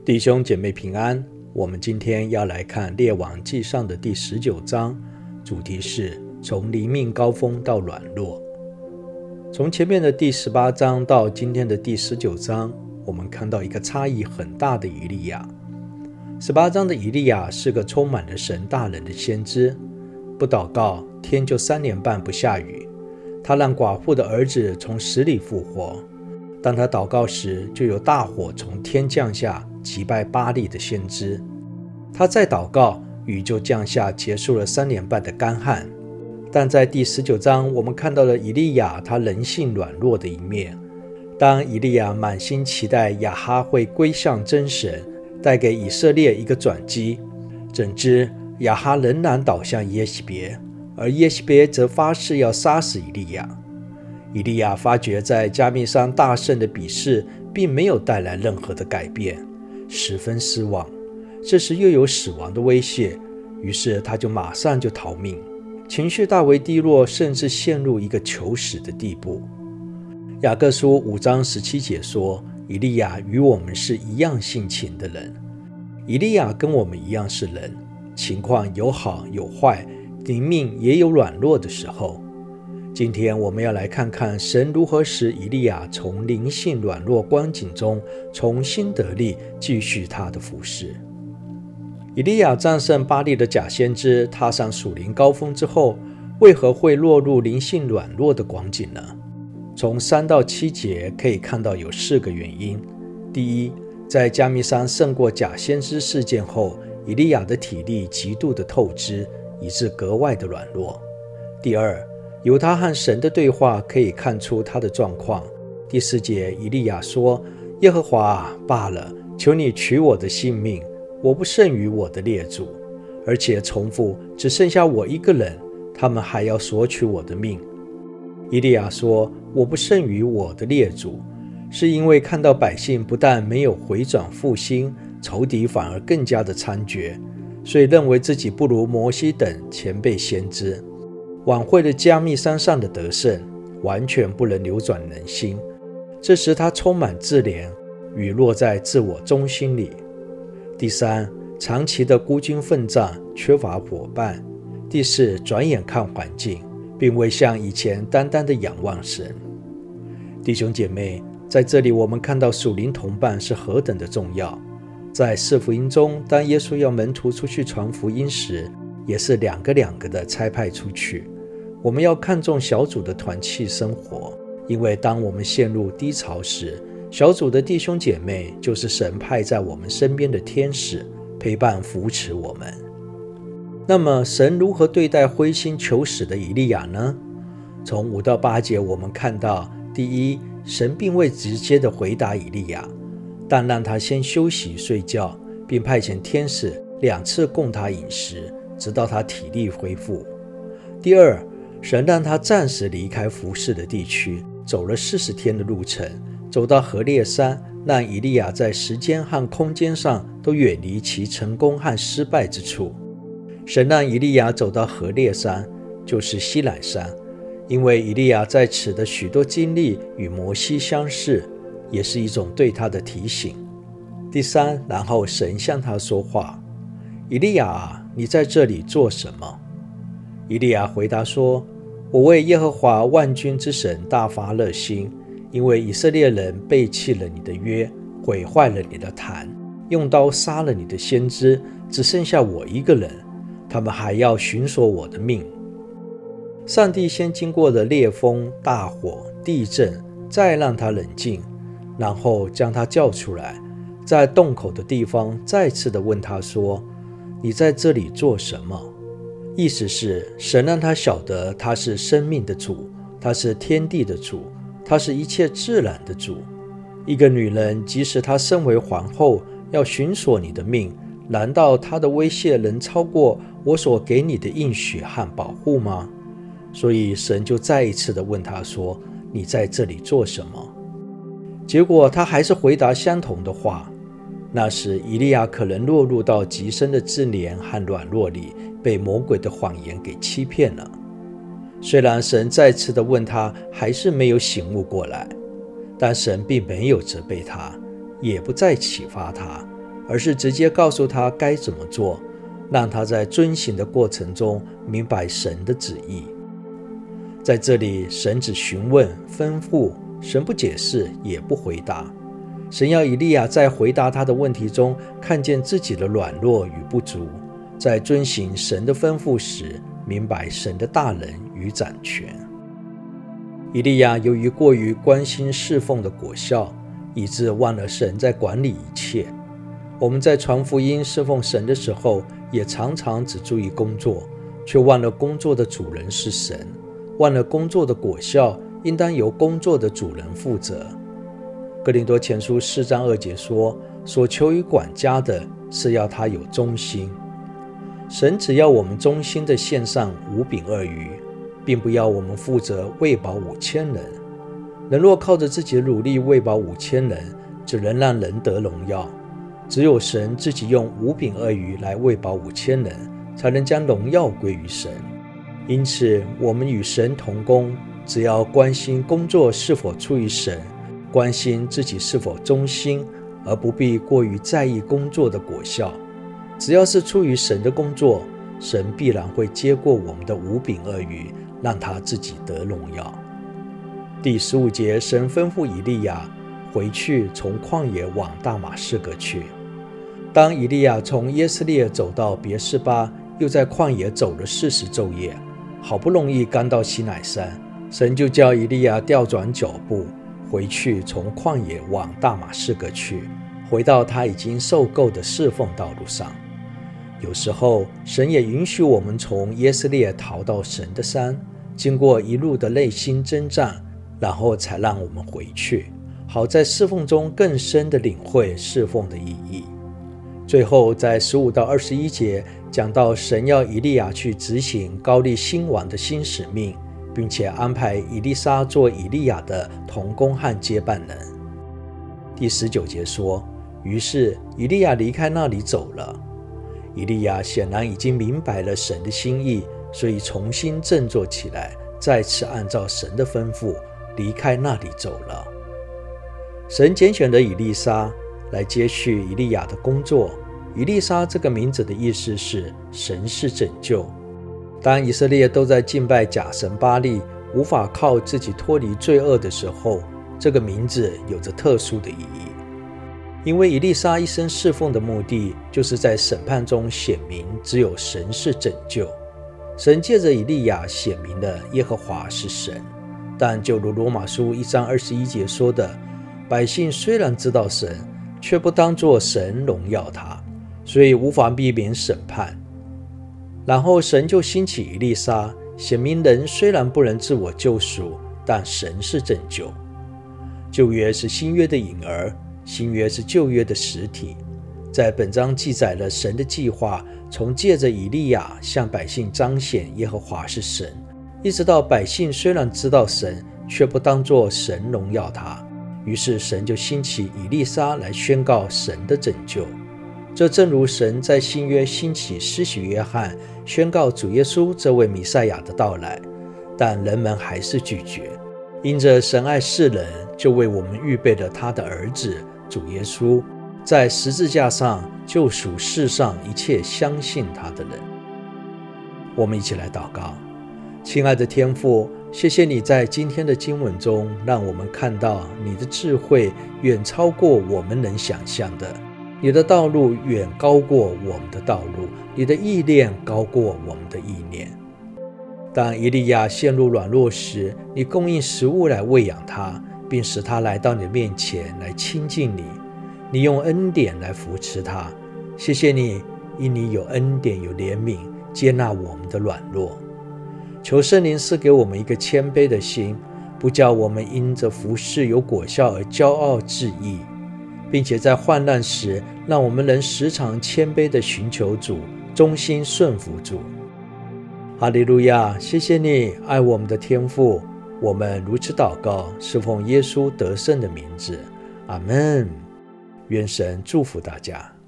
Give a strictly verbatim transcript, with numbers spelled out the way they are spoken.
弟兄姐妹平安，我们今天要来看列王纪上的第十九章，主题是从灵命高峰到软弱。从前面的第十八章到今天的第十九章，我们看到一个差异很大的以利亚。十八章的以利亚是个充满了神大能的先知，不祷告，天就三年半不下雨。他让寡妇的儿子从死里复活，当他祷告时，就有大火从天降下，击败巴力的先知。他再祷告，雨就降下，结束了三年半的干旱。但在第十九章，我们看到了以利亚他人性软弱的一面。当以利亚满心期待亚哈会归向真神，带给以色列一个转机，怎知亚哈仍然倒向耶洗别，而耶洗别则发誓要杀死以利亚。以利亚发觉在加密山大胜的比试并没有带来任何的改变，十分失望。这时又有死亡的威胁，于是他就马上就逃命，情绪大为低落，甚至陷入一个求死的地步。雅各书五章十七节说，以利亚与我们是一样性情的人。以利亚跟我们一样是人，情况有好有坏，灵命也有软弱的时候。今天我们要来看看神如何使以利亚从灵性软弱光景中重新得力，继续他的服事。以利亚战胜巴力的假先知，踏上属灵高峰之后，为何会落入灵性软弱的光景呢？从三到七节可以看到有四个原因。第一，在加密山胜过假先知事件后，以利亚的体力极度的透支，以致格外的软弱。第二，由他和神的对话可以看出他的状况。第四节，以利亚说，耶和华啊，罢了，求你取我的性命，我不胜于我的列祖，而且重复，只剩下我一个人，他们还要索取我的命。以利亚说，我不胜于我的列祖，是因为看到百姓不但没有回转复兴，仇敌反而更加的猖獗，所以认为自己不如摩西等前辈先知，挽回了加密山上的得胜，完全不能扭转人心。这时他充满自怜，雨落在自我中心里。第三，长期的孤军奋战，缺乏伙伴。第四，转眼看环境，并未像以前单单的仰望神。弟兄姐妹，在这里我们看到属灵同伴是何等的重要。在四福音中，当耶稣要门徒出去传福音时，也是两个两个的差派出去。我们要看重小组的团契生活，因为当我们陷入低潮时，小组的弟兄姐妹就是神派在我们身边的天使，陪伴扶持我们。那么神如何对待灰心求死的以利亚呢？从五到八节我们看到，第一，神并未直接的回答以利亚，但让他先休息睡觉，并派遣天使两次供他饮食，直到他体力恢复。第二，神让他暂时离开服侍的地区，走了四十天的路程，走到何烈山，让以利亚在时间和空间上都远离其成功和失败之处。神让以利亚走到何烈山，就是西乃山，因为以利亚在此的许多经历与摩西相似，也是一种对他的提醒。第三，然后神向他说话，以利亚啊，你在这里做什么？以利亚回答说，我为耶和华万军之神大发热心，因为以色列人背弃了你的约，毁坏了你的坛，用刀杀了你的先知，只剩下我一个人，他们还要寻索我的命。上帝先经过了烈风、大火、地震，再让他冷静，然后将他叫出来，在洞口的地方再次地问他说，你在这里做什么？意思是神让他晓得他是生命的主，他是天地的主，他是一切自然的主。一个女人即使她身为皇后，要寻索你的命，难道她的威胁能超过我所给你的应许和保护吗？所以神就再一次地问他说，你在这里做什么？结果他还是回答相同的话。那时以利亚可能落入到极深的自怜和软弱里，被魔鬼的谎言给欺骗了。虽然神再次的问他，还是没有醒悟过来，但神并没有责备他，也不再启发他， 而是直接告诉他该怎么做，让他在遵行的过程中明白神的旨意。在这里，神只询问、吩咐，神不解释，也不回答。神要以利亚在回答他的问题中看见自己的软弱与不足，在遵行神的吩咐时明白神的大能与掌权。以利亚由于过于关心侍奉的果效，以致忘了神在管理一切。我们在传福音侍奉神的时候，也常常只注意工作，却忘了工作的主人是神，忘了工作的果效应当由工作的主人负责。哥林多前书四章二节说，所求于管家的是要他有忠心。神只要我们忠心的献上五饼二鱼，并不要我们负责喂饱五千人。人若靠着自己的努力喂饱五千人，只能让人得荣耀。只有神自己用五饼二鱼来喂饱五千人，才能将荣耀归于神。因此，我们与神同工，只要关心工作是否出于神，关心自己是否忠心，而不必过于在意工作的果效。只要是出于神的工作，神必然会接过我们的五饼二鱼，让他自己得荣耀。第十五节，神吩咐以利亚回去，从旷野往大马士革去。当以利亚从耶斯列走到别是巴，又在旷野走了四十昼夜，好不容易赶到西乃山，神就叫以利亚调转脚步，回去从旷野往大马士革去，回到他已经受够的侍奉道路上。有时候，神也允许我们从耶斯列逃到神的山，经过一路的内心征战，然后才让我们回去，好在侍奉中更深地领会侍奉的意义。最后在十五到二十一节讲到神要以利亚去执行膏立新王的新使命，并且安排以利沙做以利亚的同工和接班人。第十九节说，于是以利亚离开那里走了。以利亚显然已经明白了神的心意，所以重新振作起来，再次按照神的吩咐离开那里走了。神拣选了以利沙来接续以利亚的工作。以利沙这个名字的意思是神是拯救。当以色列都在敬拜假神巴力，无法靠自己脱离罪恶的时候，这个名字有着特殊的意义。因为以利沙一生侍奉的目的，就是在审判中显明只有神是拯救。神借着以利亚显明了耶和华是神。但就如罗马书一章二十一节说的，百姓虽然知道神，却不当作神荣耀他，所以无法避免审判。然后神就兴起以利沙，显明人虽然不能自我救赎，但神是拯救。旧约是新约的影儿，新约是旧约的实体。在本章记载了神的计划，从借着以利亚向百姓彰显耶和华是神，一直到百姓虽然知道神，却不当作神荣耀他，于是神就兴起以利沙来宣告神的拯救。这正如神在新约兴起施洗约翰，宣告主耶稣这位弥赛亚的到来，但人们还是拒绝。因着神爱世人，就为我们预备了他的儿子主耶稣，在十字架上救赎世上一切相信他的人。我们一起来祷告。亲爱的天父，谢谢你在今天的经文中让我们看到你的智慧远超过我们能想象的，你的道路远高过我们的道路，你的意念高过我们的意念。当以利亚陷入软弱时，你供应食物来喂养他，并使他来到你的面前来亲近你，你用恩典来扶持他。谢谢你，因你有恩典有怜悯，接纳我们的软弱。求圣灵赐给我们一个谦卑的心，不叫我们因着服事有果效而骄傲自义，并且在患难时让我们能时常谦卑地寻求主，忠心顺服主。哈利路亚，谢谢你爱我们的天父。我们如此祷告，是奉耶稣得胜的名字，阿们。愿神祝福大家。